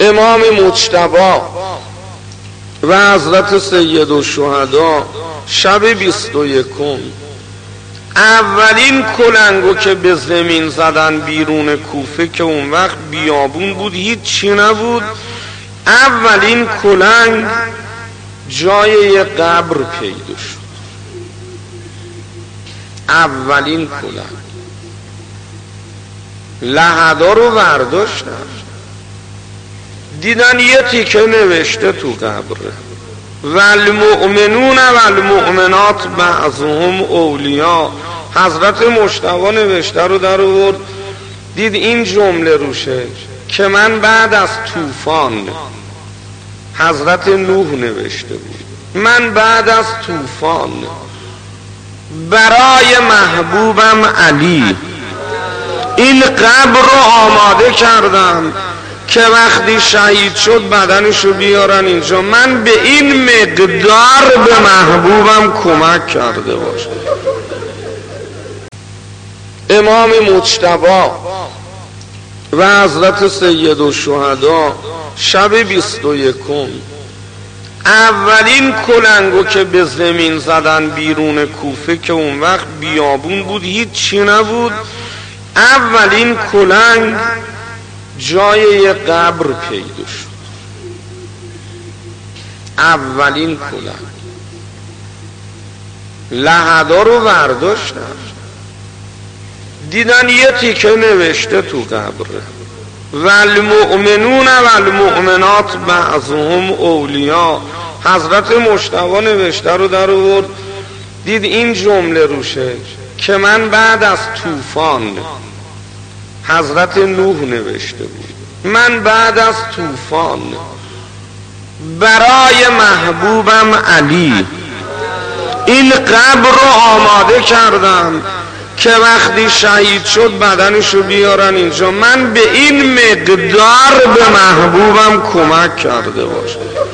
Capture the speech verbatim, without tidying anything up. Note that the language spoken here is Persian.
امام مجتبی و حضرت سید الشهدا شب بیست و یکم اولین کلنگو که به زمین زدن بیرون کوفه، که اون وقت بیابون بود، هیچ چی نبود، اولین کلنگ جای یه قبر پیدا شد. اولین کلنگ لحدا رو برداشتن، دیدن یه تیکه نوشته تو قبره والمؤمنون والمؤمنات بعضهم اولیاء. حضرت مجتبی نوشته رو در آورد، دید این جمله روشه که من بعد از طوفان، حضرت نوح نوشته بود، من بعد از طوفان برای محبوبم علی این قبر رو آماده کردم که وقتی شهید شد بدنشو بیارن اینجا، من به این مقدار به محبوبم کمک کرده باشم. امام مجتبی و حضرت سید الشهدا شب بیست و یکم اولین کلنگو که به زمین زدن بیرون کوفه، که اون وقت بیابون بود، هیچ چی نبود، اولین کلنگ جای یه قبر پیدا شد. اولین کلنگ لحدا رو برداشتن، دیدن یه تیکه نوشته تو قبره والمؤمنون والمؤمنات بعضهم اولیاء. حضرت مجتبی نوشته رو در آورد، دید این جمله روشه که من بعد از طوفان، حضرت نوح نوشته بود، من بعد از طوفان برای محبوبم علی این قبر رو آماده کردم که وقتی شهید شد بدنشو بیارن اینجا، من به این مقدار به محبوبم کمک کرده باشم.